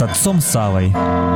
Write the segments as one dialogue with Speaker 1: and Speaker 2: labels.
Speaker 1: с отцом Савой.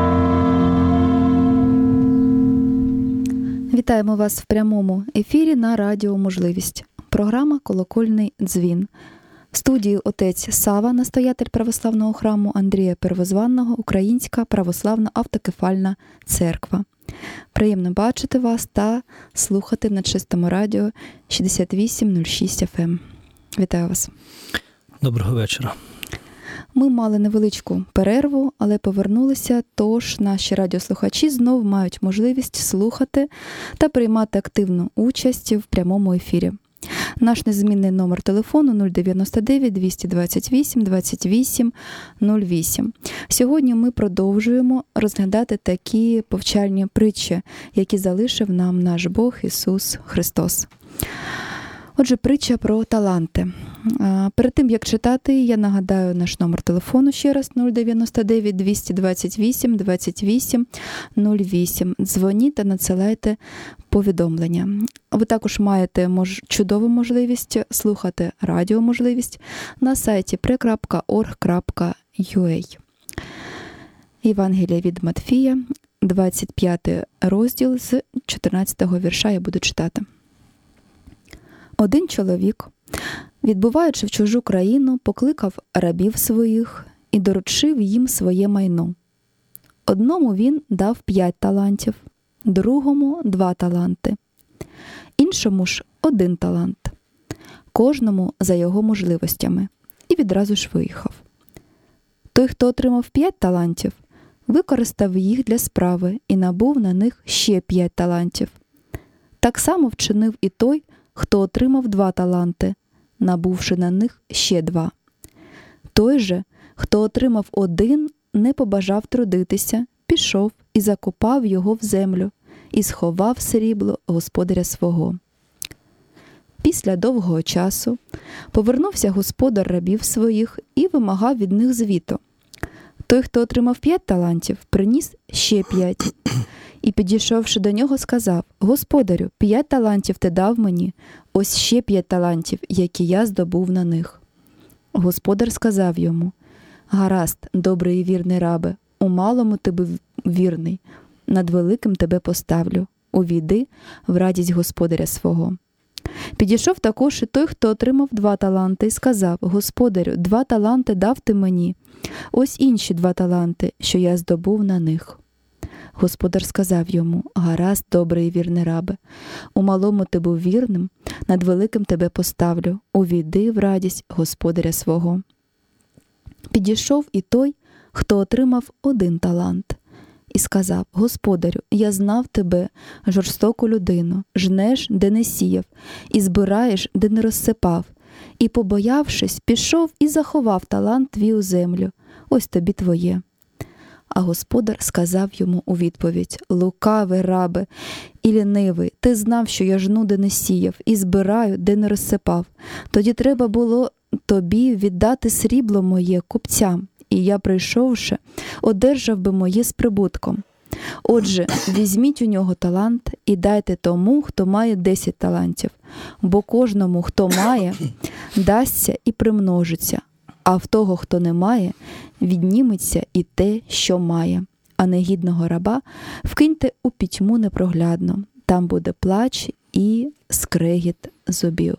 Speaker 2: Вітаємо вас в прямому ефірі на радіо «Можливість». Програма «Колокольний дзвін». В студії отець Сава, настоятель православного храму Андрія Первозванного, Українська православна автокефальна церква. Приємно бачити вас та слухати на чистому радіо 6806 FM. Вітаю вас.
Speaker 3: Доброго вечора.
Speaker 2: Ми мали невеличку перерву, але повернулися, тож наші радіослухачі знов мають можливість слухати та приймати активну участь в прямому ефірі. Наш незмінний номер телефону 099 228 28 08. Сьогодні ми продовжуємо розглядати такі повчальні притчі, які залишив нам наш Бог Ісус Христос. Отже, притча про таланти. Перед тим, як читати, я нагадаю наш номер телефону ще раз 099 228 28 08. Дзвоніть та надсилайте повідомлення. Ви також маєте чудову можливість слухати радіоможливість на сайті pre.org.ua. Євангелія від Матфія, 25 розділ з 14-го вірша я буду читати. Один чоловік, відбуваючи в чужу країну, покликав рабів своїх і доручив їм своє майно. Одному він дав 5 талантів, другому 2 таланти, іншому ж 1 талант, кожному за його можливостями, і відразу ж виїхав. Той, хто отримав 5 талантів, використав їх для справи і набув на них ще 5 талантів. Так само вчинив і той, хто отримав 2 таланти, набувши на них ще 2. Той же, хто отримав 1, не побажав трудитися, пішов і закопав його в землю, і сховав срібло господаря свого. Після довгого часу повернувся господар рабів своїх і вимагав від них звіту. Той, хто отримав 5 талантів, приніс ще 5. І, підійшовши до нього, сказав: «Господарю, 5 талантів ти дав мені, ось ще 5 талантів, які я здобув на них». Господар сказав йому: «Гаразд, добрий і вірний рабе, у малому ти був вірний, над великим тебе поставлю, увійди в радість господаря свого». Підійшов також і той, хто отримав 2 таланти, і сказав: «Господарю, 2 таланти дав ти мені, ось інші 2 таланти, що я здобув на них». Господар сказав йому: «Гаразд, добрий і вірний рабе, у малому ти був вірним, над великим тебе поставлю, увійди в радість господаря свого». Підійшов і той, хто отримав 1 талант, і сказав: «Господарю, я знав тебе, жорстоку людину, жнеш, де не сіяв, і збираєш, де не розсипав. І, побоявшись, пішов і заховав талант твій у землю, ось тобі твоє». А господар сказав йому у відповідь: «Лукавий рабе і лінивий, ти знав, що я жну, де не сіяв, і збираю, де не розсипав. Тоді треба було тобі віддати срібло моє купцям, і я, прийшовши, одержав би моє з прибутком. Отже, візьміть у нього талант і дайте тому, хто має 10 талантів, бо кожному, хто має, дасться і примножиться, а в того, хто не має, відніметься і те, що має. А негідного раба вкиньте у пітьму непроглядну, там буде плач і скрегіт зубів».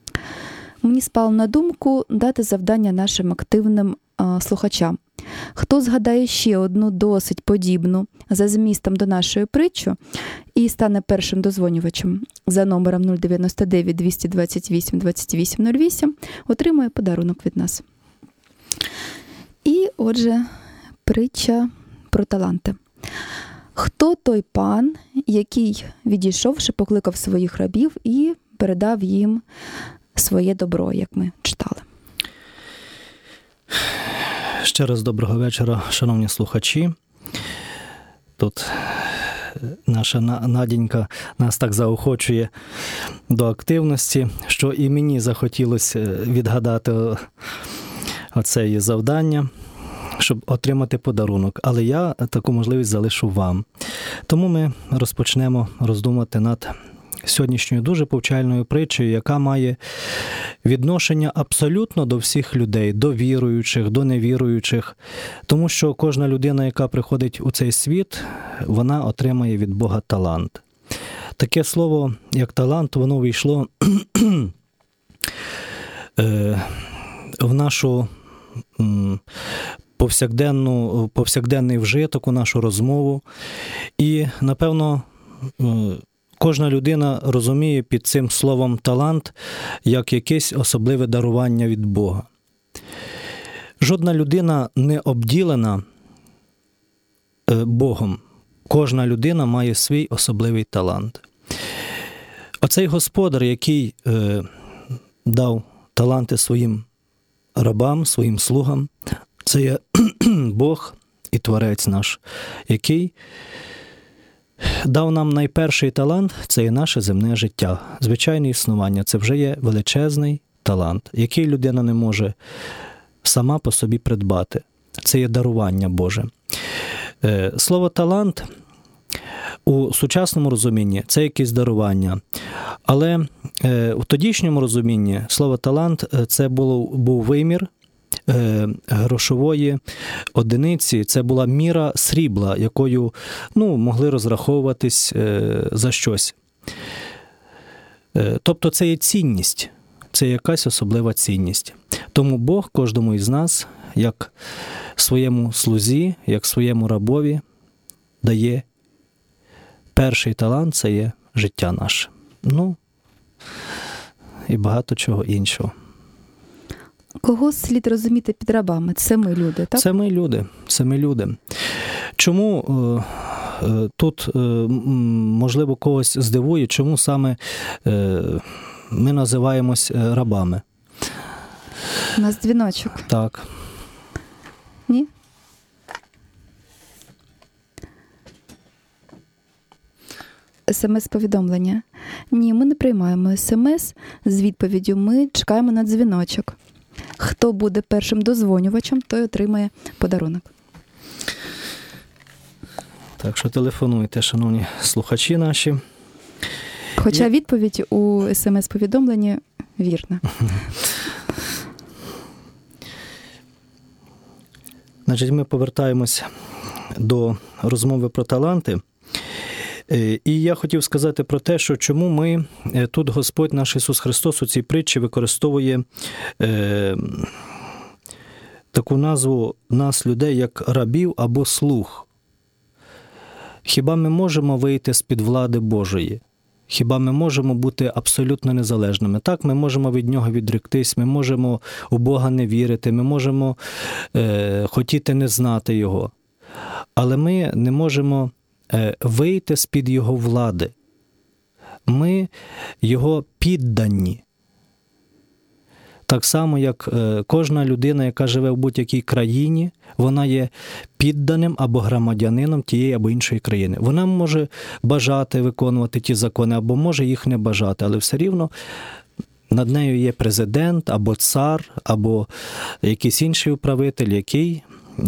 Speaker 2: Мені спало на думку дати завдання нашим активним слухачам. Хто згадає ще одну досить подібну за змістом до нашої притчі і стане першим дозвонювачем за номером 099 228 28 08, отримує подарунок від нас. І, отже, притча про таланти. Хто той пан, який, відійшовши, покликав своїх рабів і передав їм своє добро, як ми читали?
Speaker 3: Ще раз доброго вечора, шановні слухачі. Тут наша Наденька нас так заохочує до активності, що і мені захотілося відгадати оце її завдання, щоб отримати подарунок. Але я таку можливість залишу вам. Тому ми розпочнемо роздумувати над сьогоднішньою дуже повчальною притчею, яка має відношення абсолютно до всіх людей, до віруючих, до невіруючих, тому що кожна людина, яка приходить у цей світ, вона отримає від Бога талант. Таке слово, як талант, воно війшло в нашу повсякденний вжиток, у нашу розмову. І, напевно, кожна людина розуміє під цим словом «талант» як якесь особливе дарування від Бога. Жодна людина не обділена Богом. Кожна людина має свій особливий талант. Оцей господар, який дав таланти своїм рабам, своїм слугам, це є Бог і Творець наш, який дав нам найперший талант – це є наше земне життя. Звичайне існування – це вже є величезний талант, який людина не може сама по собі придбати. Це є дарування Боже. Слово «талант» у сучасному розумінні – це якесь дарування. Але у тодішньому розумінні слово «талант» – це був вимір грошової одиниці, це була міра срібла, якою могли розраховуватись за щось. Тобто це є цінність, це якась особлива цінність. Тому Бог кожному із нас, як своєму слузі, як своєму рабові, дає перший талант – це є життя наше. І багато чого іншого.
Speaker 2: Кого слід розуміти під рабами? Це ми люди, так?
Speaker 3: Це ми люди. Чому тут, можливо, когось здивує, чому саме ми називаємось рабами?
Speaker 2: У нас дзвіночок.
Speaker 3: Так.
Speaker 2: Ні? СМС-повідомлення. Ні, ми не приймаємо СМС з відповіддю. Ми чекаємо на дзвіночок. Хто буде першим дозвонювачем, той отримає подарунок.
Speaker 3: Так що телефонуйте, шановні слухачі наші.
Speaker 2: Хоча відповідь у СМС-повідомленні вірна.
Speaker 3: Значить, ми повертаємось до розмови про таланти. І я хотів сказати про те, що чому ми, тут Господь наш Ісус Христос у цій притчі використовує таку назву нас, людей, як рабів або слуг. Хіба ми можемо вийти з-під влади Божої? Хіба ми можемо бути абсолютно незалежними? Так, ми можемо від Нього відректись, ми можемо у Бога не вірити, ми можемо хотіти не знати Його. Але ми не можемо вийти з-під Його влади. Ми Його піддані. Так само, як кожна людина, яка живе в будь-якій країні, вона є підданим або громадянином тієї або іншої країни. Вона може бажати виконувати ті закони, або може їх не бажати, але все рівно над нею є президент, або цар, або якийсь інший управитель, який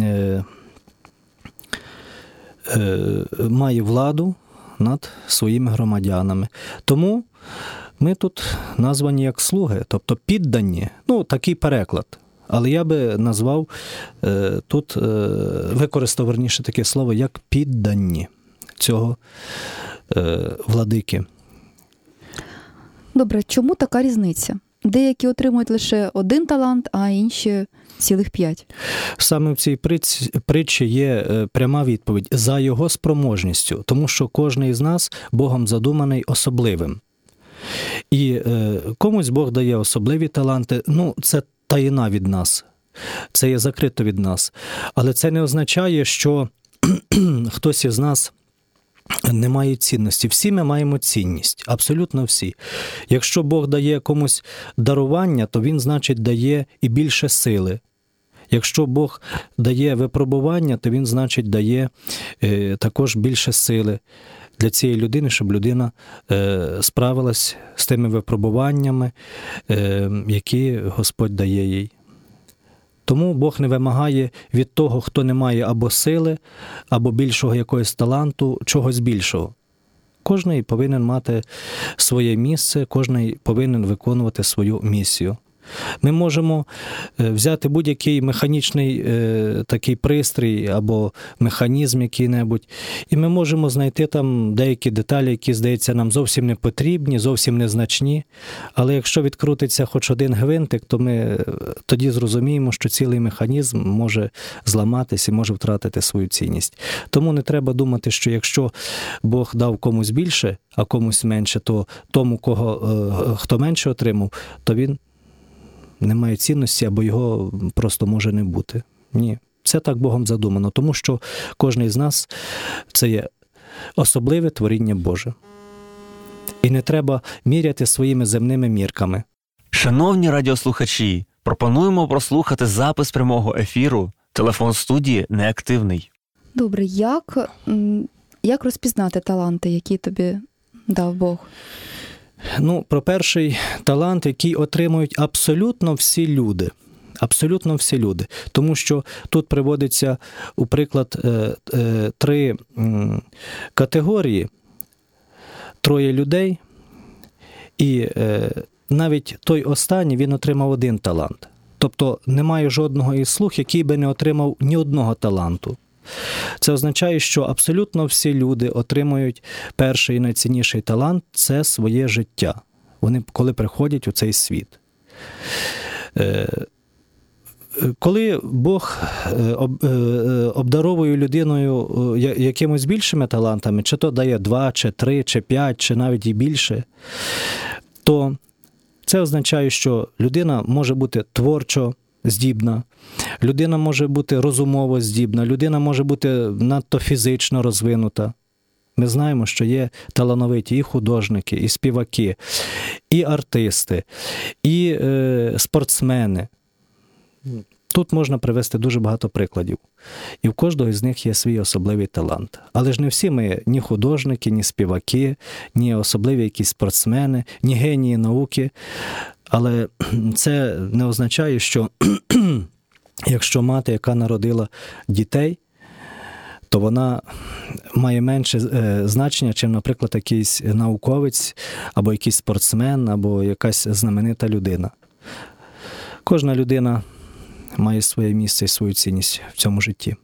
Speaker 3: має владу над своїми громадянами. Тому ми тут названі як слуги, тобто піддані, такий переклад. Але я би назвав, тут використав верніше таке слово, як піддані цього владики.
Speaker 2: Добре, чому така різниця? Деякі отримують лише один талант, а інші цілих 5.
Speaker 3: Саме в цій притчі є пряма відповідь – за його спроможністю, тому що кожен із нас Богом задуманий особливим. І комусь Бог дає особливі таланти, це таїна від нас, це є закрито від нас. Але це не означає, що хтось із нас не має цінності. Всі ми маємо цінність, абсолютно всі. Якщо Бог дає комусь дарування, то Він, значить, дає і більше сили. Якщо Бог дає випробування, то Він, значить, дає також більше сили для цієї людини, щоб людина справилась з тими випробуваннями, які Господь дає їй. Тому Бог не вимагає від того, хто не має або сили, або більшого якогось таланту, чогось більшого. Кожний повинен мати своє місце, кожний повинен виконувати свою місію. Ми можемо взяти будь-який механічний такий пристрій або механізм який-небудь, і ми можемо знайти там деякі деталі, які, здається, нам зовсім не потрібні, зовсім незначні. Але якщо відкрутиться хоч один гвинтик, то ми тоді зрозуміємо, що цілий механізм може зламатись і може втратити свою цінність. Тому не треба думати, що якщо Бог дав комусь більше, а комусь менше, то тому, хто менше отримав, то він не має цінності, або його просто може не бути. Ні, це так Богом задумано, тому що кожен з нас – це є особливе творіння Боже. І не треба міряти своїми земними мірками.
Speaker 1: Шановні радіослухачі, пропонуємо прослухати запис прямого ефіру. Телефон студії неактивний.
Speaker 2: Добре, як розпізнати таланти, які тобі дав Бог?
Speaker 3: Про перший талант, який отримують абсолютно всі люди. Абсолютно всі люди. Тому що тут приводиться, у приклад, 3 категорії, 3 людей, і навіть той останній, він отримав 1 талант. Тобто немає жодного із слуг, який би не отримав ні одного таланту. Це означає, що абсолютно всі люди отримують перший і найцінніший талант – це своє життя. Вони, коли приходять у цей світ. Коли Бог обдаровує людиною якимось більшими талантами, чи то дає 2, чи 3, чи 5, чи навіть і більше, то це означає, що людина може бути творчо здібна, людина може бути розумово здібна, людина може бути надто фізично розвинута. Ми знаємо, що є талановиті і художники, і співаки, і артисти, і спортсмени. Тут можна привести дуже багато прикладів. І в кожного з них є свій особливий талант. Але ж не всі ми ні художники, ні співаки, ні особливі якісь спортсмени, ні генії науки. Але це не означає, що якщо мати, яка народила дітей, то вона має менше значення, чим, наприклад, якийсь науковець, або якийсь спортсмен, або якась знаменита людина. Кожна людина має своє місце і свою цінність в цьому житті.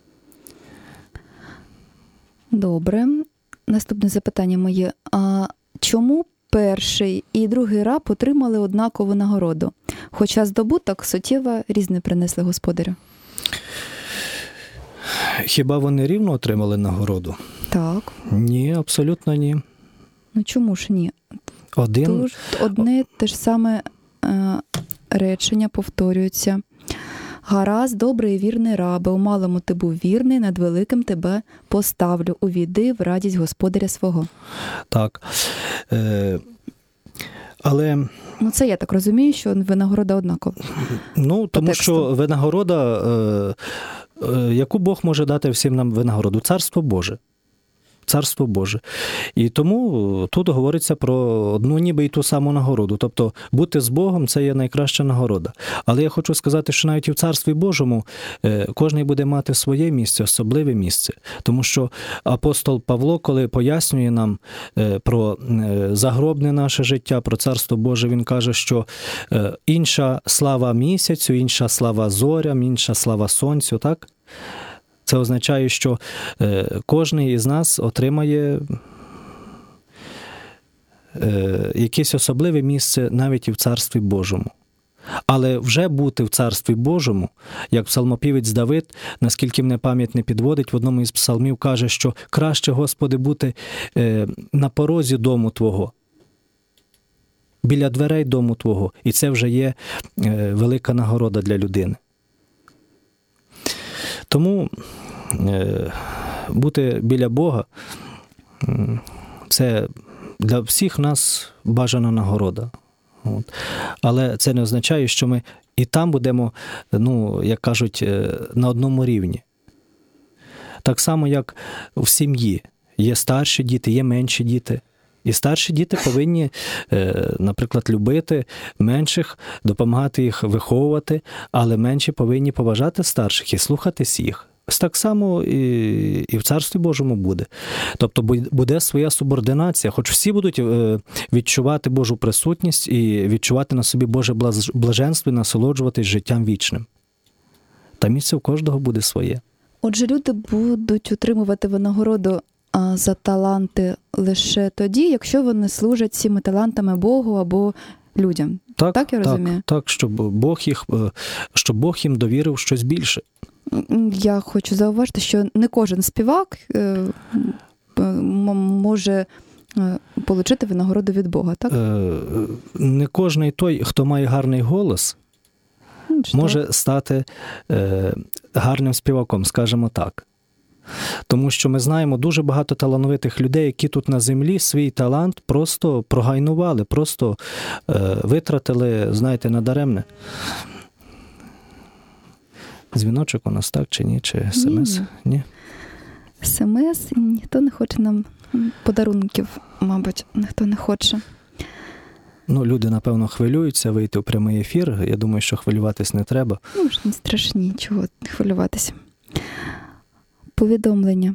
Speaker 2: Добре. Наступне запитання моє. А чому перший і другий раб отримали однакову нагороду, хоча здобуток суттєво різний принесли господарю?
Speaker 3: Хіба вони рівно отримали нагороду?
Speaker 2: Так.
Speaker 3: Ні, абсолютно ні.
Speaker 2: Чому ж ні? Одне те ж саме речення повторюється. Гаразд, добрий і вірний рабе, у малому ти був вірний, над великим тебе поставлю. Увійди в радість господаря свого.
Speaker 3: Так. Але...
Speaker 2: це я так розумію, що винагорода однакова.
Speaker 3: Тому що винагорода, яку Бог може дати всім нам винагороду? Царство Боже. Царство Боже. І тому тут говориться про одну ніби і ту саму нагороду. Тобто бути з Богом – це є найкраща нагорода. Але я хочу сказати, що навіть і в Царстві Божому кожен буде мати своє місце, особливе місце. Тому що апостол Павло, коли пояснює нам про загробне наше життя, про Царство Боже, він каже, що інша слава місяцю, інша слава зорям, інша слава сонцю, так? Це означає, що кожен із нас отримає якесь особливе місце навіть і в Царстві Божому. Але вже бути в Царстві Божому, як псалмопівець Давид, наскільки мене пам'ять не підводить, в одному із псалмів каже, що краще, Господи, бути на порозі дому Твого, біля дверей дому Твого. І це вже є велика нагорода для людини. Тому бути біля Бога – це для всіх нас бажана нагорода. Але це не означає, що ми і там будемо, як кажуть, на одному рівні. Так само, як в сім'ї. Є старші діти, є менші діти. І старші діти повинні, наприклад, любити менших, допомагати їх виховувати, але менші повинні поважати старших і слухатись їх. Так само і в Царстві Божому буде. Тобто буде своя субординація, хоч всі будуть відчувати Божу присутність і відчувати на собі Боже блаженство і насолоджуватись життям вічним. Та місце у кожного буде своє.
Speaker 2: Отже, люди будуть отримувати винагороду за таланти лише тоді, якщо вони служать цими талантами Богу або людям. Так я розумію?
Speaker 3: Так, щоб Бог їм довірив щось більше.
Speaker 2: Я хочу зауважити, що не кожен співак може отримати винагороду від Бога, так?
Speaker 3: Не кожний той, хто має гарний голос, може стати гарним співаком, скажімо так. Тому що ми знаємо дуже багато талановитих людей, які тут на землі свій талант просто прогайнували, просто витратили, знаєте, надаремне. Дзвіночок у нас, так чи ні? Чи СМС? Ні.
Speaker 2: СМС, ніхто не хоче нам подарунків, мабуть, ніхто не хоче.
Speaker 3: Люди, напевно, хвилюються вийти у прямий ефір. Я думаю, що хвилюватись не треба.
Speaker 2: Ж не страшні, чого хвилюватися. Повідомлення.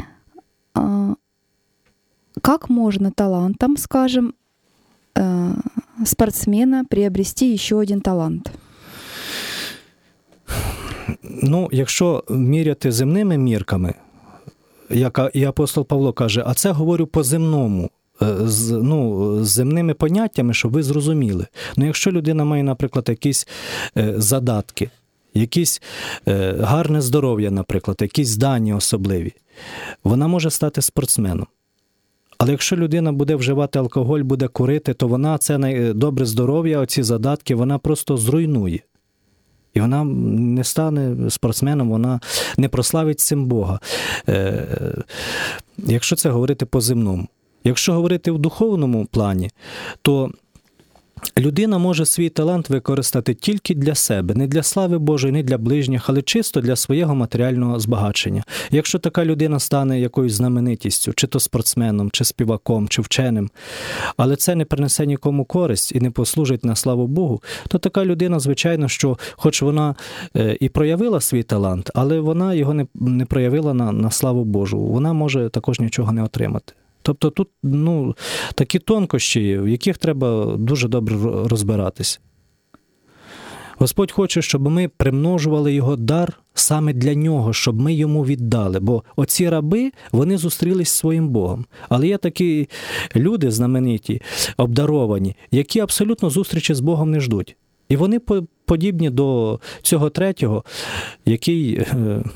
Speaker 2: Как можно талантом, скажем, спортсмена приобрести еще один талант?
Speaker 3: Якщо міряти земними мірками, як і апостол Павло каже, а це говорю по-земному, з земними поняттями, щоб ви зрозуміли. Якщо людина має, наприклад, якісь задатки, якісь гарне здоров'я, наприклад, якісь здання особливі, вона може стати спортсменом. Але якщо людина буде вживати алкоголь, буде курити, то вона це добре здоров'я, оці задатки, вона просто зруйнує. І вона не стане спортсменом, вона не прославить цим Бога. Якщо це говорити по-земному. Якщо говорити в духовному плані, то людина може свій талант використати тільки для себе, не для слави Божої, не для ближніх, але чисто для свого матеріального збагачення. Якщо така людина стане якоюсь знаменитістю, чи то спортсменом, чи співаком, чи вченим, але це не принесе нікому користь і не послужить на славу Богу, то така людина, звичайно, що хоч вона і проявила свій талант, але вона його не проявила на славу Божу. Вона може також нічого не отримати. Тобто тут такі тонкощі, в яких треба дуже добре розбиратися. Господь хоче, щоб ми примножували його дар саме для нього, щоб ми йому віддали. Бо оці раби, вони зустрілись зі своїм Богом. Але є такі люди знамениті, обдаровані, які абсолютно зустрічі з Богом не ждуть. І вони подібні до цього третього, який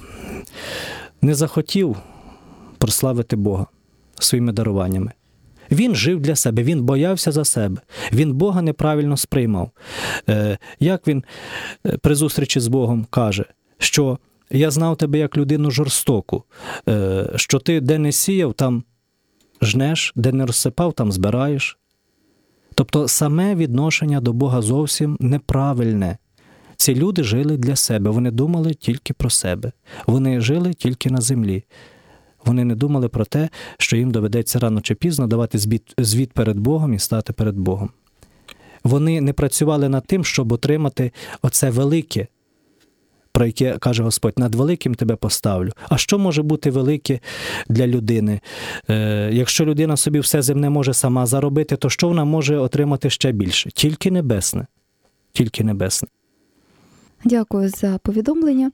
Speaker 3: не захотів прославити Бога своїми даруваннями. Він жив для себе, він боявся за себе, він Бога неправильно сприймав. Як він при зустрічі з Богом каже, що я знав тебе як людину жорстоку, що ти де не сіяв, там жнеш, де не розсипав, там збираєш. Тобто саме відношення до Бога зовсім неправильне. Ці люди жили для себе, вони думали тільки про себе, вони жили тільки на землі. Вони не думали про те, що їм доведеться рано чи пізно давати звіт перед Богом і стати перед Богом. Вони не працювали над тим, щоб отримати оце велике, про яке каже Господь, над великим тебе поставлю. А що може бути велике для людини? Якщо людина собі все земне може сама заробити, то що вона може отримати ще більше? Тільки небесне. Тільки небесне.
Speaker 2: Дякую за повідомлення.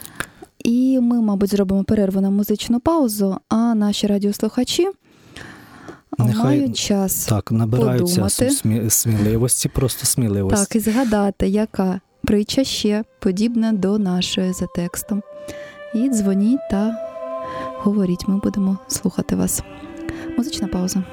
Speaker 2: І ми, мабуть, зробимо перерву на музичну паузу, а наші радіослухачі мають час
Speaker 3: набираються
Speaker 2: подумати.
Speaker 3: Сміливості, просто сміливості.
Speaker 2: Так, і згадати, яка притча ще подібна до нашої за текстом. І дзвоніть та говоріть, ми будемо слухати вас. Музична пауза.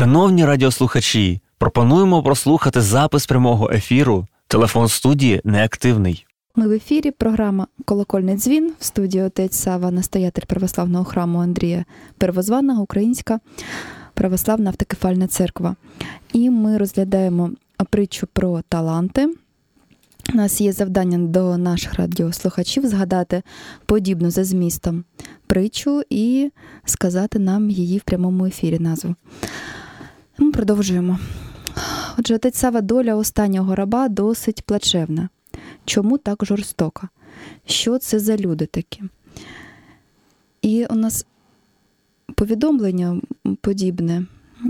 Speaker 1: Шановні радіослухачі, пропонуємо прослухати запис прямого ефіру. Телефон студії неактивний.
Speaker 2: Ми в ефірі, програма «Колокольний дзвін», в студії отець Сава, настоятель православного храму Андрія Первозваного, Українська православна автокефальна церква. І ми розглядаємо притчу про таланти. У нас є завдання до наших радіослухачів згадати подібну за змістом притчу і сказати нам її в прямому ефірі назву. Ми продовжуємо. Отже, отець Сава, доля останнього раба досить плачевна. Чому так жорстока? Що це за люди такі? І у нас повідомлення подібне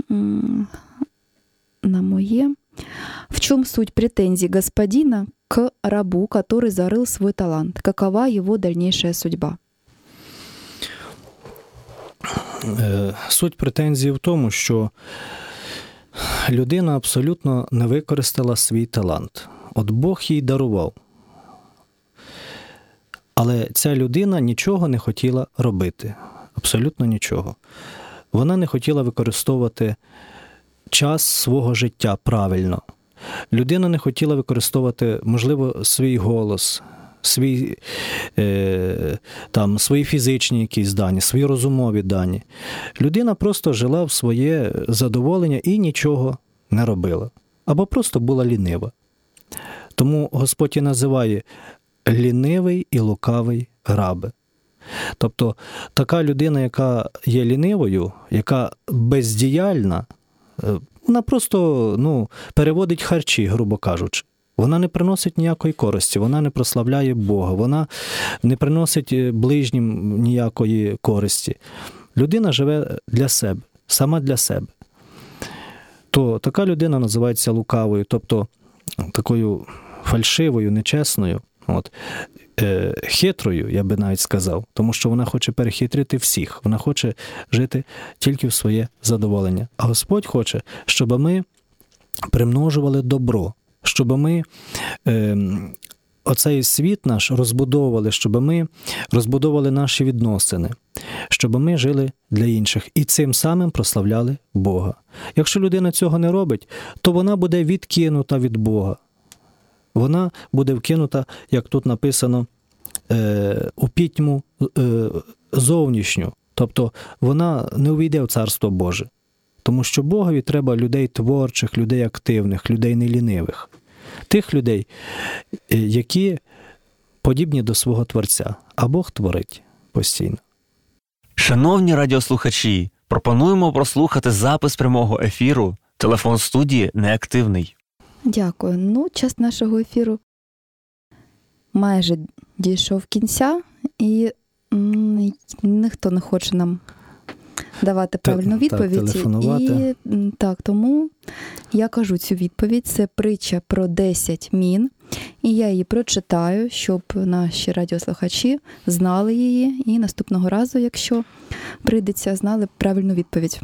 Speaker 2: на моє. В чем суть претензий господина к рабу, который зарыл свой талант? Какова его дальнейшая судьба?
Speaker 3: Суть претензії в тому, що людина абсолютно не використала свій талант. От Бог їй дарував. Але ця людина нічого не хотіла робити. Абсолютно нічого. Вона не хотіла використовувати час свого життя правильно. Людина не хотіла використовувати, можливо, свій голос, свої фізичні якісь дані, свої розумові дані. Людина просто жила в своє задоволення і нічого не робила. Або просто була лінива. Тому Господь і називає лінивий і лукавий раб. Тобто така людина, яка є лінивою, яка бездіяльна, вона просто переводить харчі, грубо кажучи. Вона не приносить ніякої користі, вона не прославляє Бога, вона не приносить ближнім ніякої користі. Людина живе для себе, сама для себе. То така людина називається лукавою, тобто такою фальшивою, нечесною, хитрою, я би навіть сказав, тому що вона хоче перехитрити всіх, вона хоче жити тільки в своє задоволення. А Господь хоче, щоб ми примножували добро, щоб ми оцей світ наш розбудовували, щоб ми розбудовували наші відносини, щоб ми жили для інших і цим самим прославляли Бога. Якщо людина цього не робить, то вона буде відкинута від Бога. Вона буде вкинута, як тут написано, у пітьму зовнішню. Тобто вона не увійде в Царство Боже. Тому що Богові треба людей творчих, людей активних, людей нелінивих. Тих людей, які подібні до свого Творця. А Бог творить постійно.
Speaker 1: Шановні радіослухачі, пропонуємо прослухати запис прямого ефіру. Телефон студії неактивний.
Speaker 2: Дякую. Час нашого ефіру майже дійшов кінця, і ніхто не хоче нам давати правильну відповідь. Тому я кажу цю відповідь. Це притча про 10 мін, і я її прочитаю, щоб наші радіослухачі знали її, і наступного разу, якщо прийдеться, знали правильну відповідь.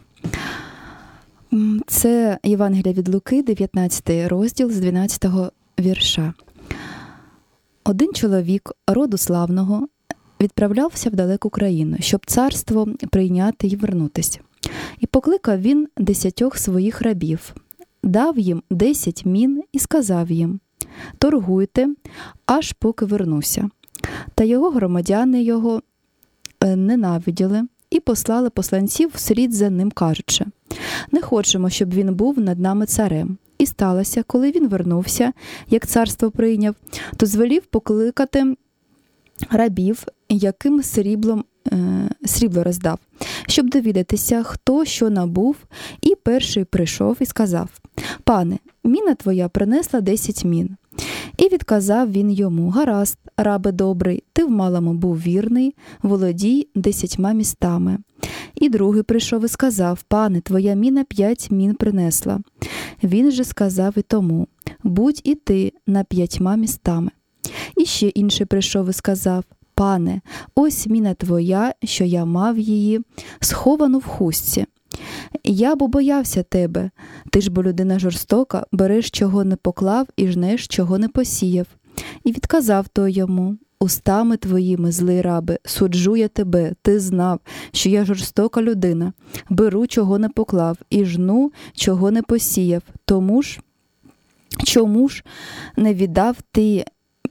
Speaker 2: Це Євангелія від Луки, 19 розділ, з 12 вірша. Один чоловік роду славного відправлявся в далеку країну, щоб царство прийняти і вернутися. І покликав він 10 своїх рабів, дав їм 10 мін і сказав їм: «Торгуйте, аж поки вернуся». Та його громадяни його ненавиділи і послали посланців вслід за ним, кажучи: «Не хочемо, щоб він був над нами царем». І сталося, коли він вернувся, як царство прийняв, то звелів покликати рабів, яким срібло роздав, щоб довідатися, хто що набув, і перший прийшов і сказав: «Пане, міна твоя принесла 10 мін». І відказав він йому: «Гаразд, рабе добрий, ти в малому був вірний, володій 10 містами». І другий прийшов і сказав: «Пане, твоя міна 5 мін принесла». Він же сказав і тому: «Будь і ти на 5 містами». І ще інший прийшов і сказав: «Пане, ось міна твоя, що я мав її, сховану в хустці. Я бо боявся тебе, ти ж бо людина жорстока, береш, чого не поклав, і жнеш, чого не посіяв». І відказав той йому: устами твоїми, злий рабе, суджу я тебе, ти знав, що я жорстока людина, беру, чого не поклав, і жну, чого не посіяв. Чому ж не віддав ти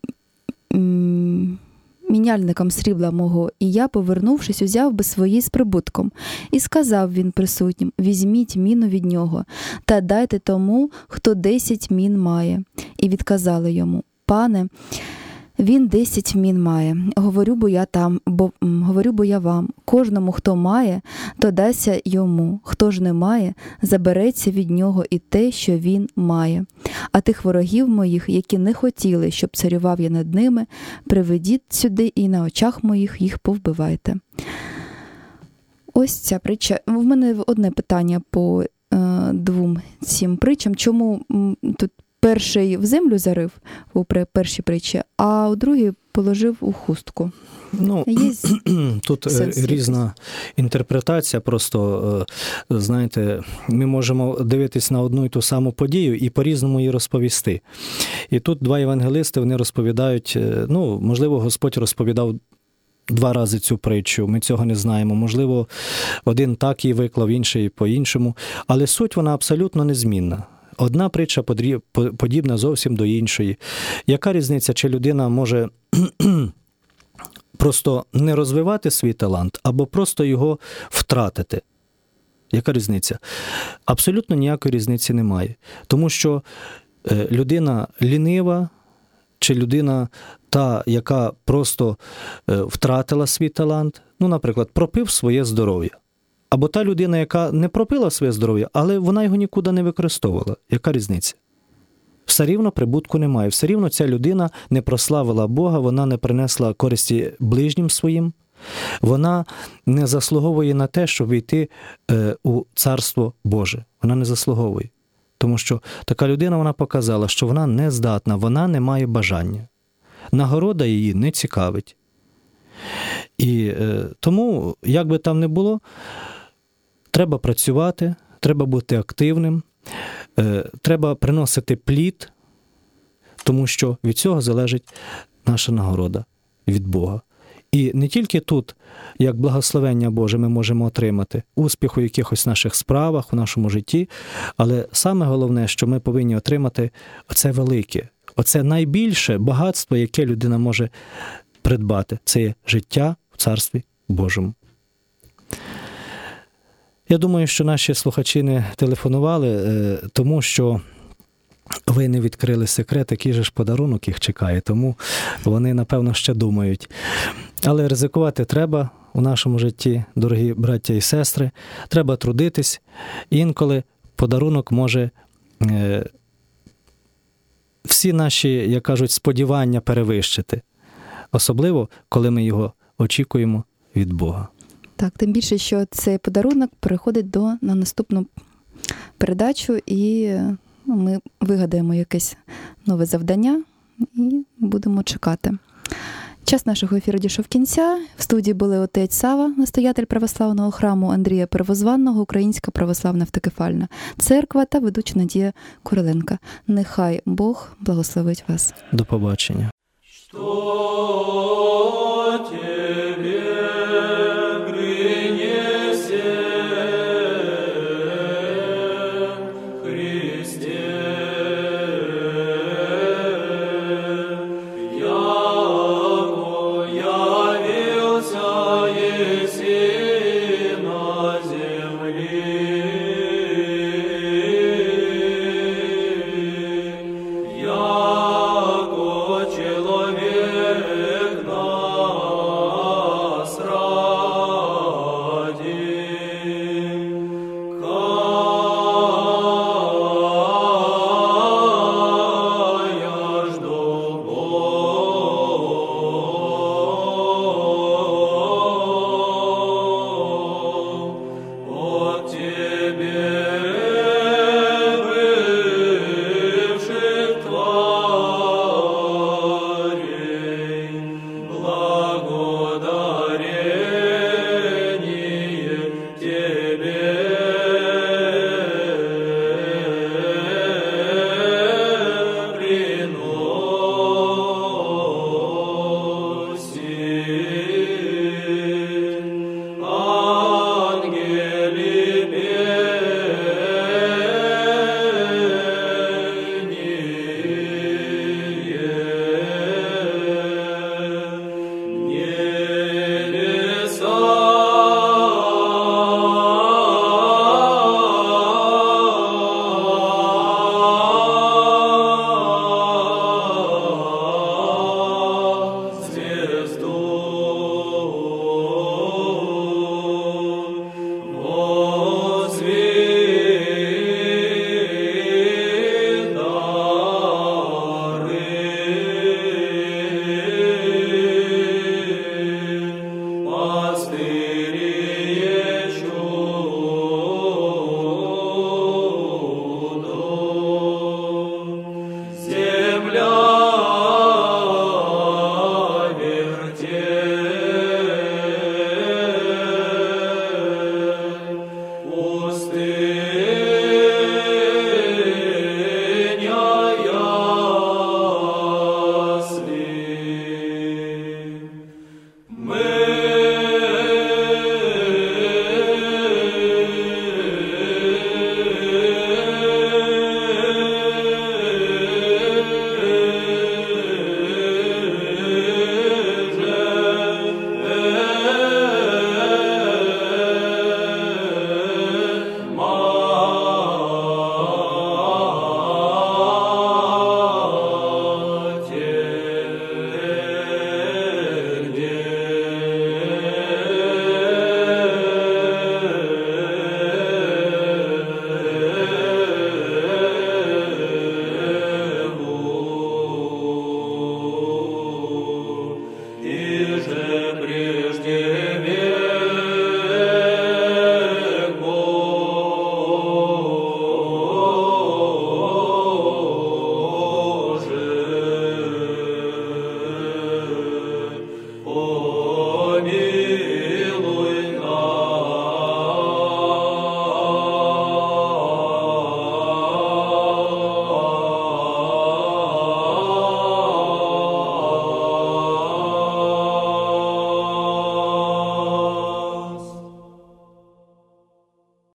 Speaker 2: міняльникам срібла мого, і я, повернувшись, узяв би свої з прибутком. І сказав він присутнім: візьміть міну від нього, та дайте тому, хто 10 мін має. І відказали йому: пане, він 10 мін має. Говорю, бо я вам, кожному, хто має, то дасться йому, хто ж не має, забереться від нього і те, що він має. А тих ворогів моїх, які не хотіли, щоб царював я над ними, приведіть сюди і на очах моїх їх повбивайте. Ось ця притча. В мене одне питання по двом цим притчам. Чому тут перший в землю зарив у першій притчі, а у другій положив у хустку?
Speaker 3: Тут різна інтерпретація, просто, знаєте, ми можемо дивитись на одну і ту саму подію і по-різному її розповісти. І тут два євангелисти, вони розповідають, можливо, Господь розповідав 2 рази цю притчу, ми цього не знаємо. Можливо, один так її виклав, інший по-іншому, але суть вона абсолютно незмінна. Одна притча подібна зовсім до іншої. Яка різниця, чи людина може просто не розвивати свій талант, або просто його втратити? Яка різниця? Абсолютно ніякої різниці немає. Тому що людина лінива, чи людина та, яка просто втратила свій талант, наприклад, пропив своє здоров'я. Або та людина, яка не пропила своє здоров'я, але вона його нікуди не використовувала. Яка різниця? Все рівно прибутку немає. Все рівно ця людина не прославила Бога, вона не принесла користі ближнім своїм. Вона не заслуговує на те, щоб війти у Царство Боже. Вона не заслуговує. Тому що така людина, вона показала, що вона не здатна, вона не має бажання. Нагорода її не цікавить. І тому, як би там не було, треба працювати, треба бути активним, треба приносити плід, тому що від цього залежить наша нагорода від Бога. І не тільки тут, як благословення Боже, ми можемо отримати успіх у якихось наших справах, у нашому житті, але саме головне, що ми повинні отримати оце велике, оце найбільше багатство, яке людина може придбати. Це є життя в Царстві Божому. Я думаю, що наші слухачі не телефонували, тому що ви не відкрили секрет, який же ж подарунок їх чекає, тому вони, напевно, ще думають. Але ризикувати треба у нашому житті, дорогі браття і сестри, треба трудитись. Інколи подарунок може всі наші, як кажуть, сподівання перевищити. Особливо, коли ми його очікуємо від Бога.
Speaker 2: Так, тим більше, що цей подарунок переходить на наступну передачу, і ми вигадаємо якесь нове завдання і будемо чекати. Час нашого ефіру дійшов кінця. В студії були отець Сава, настоятель православного храму Андрія Первозванного, Українська православна автокефальна церква та ведуча Надія Куриленко. Нехай Бог благословить вас.
Speaker 3: До побачення.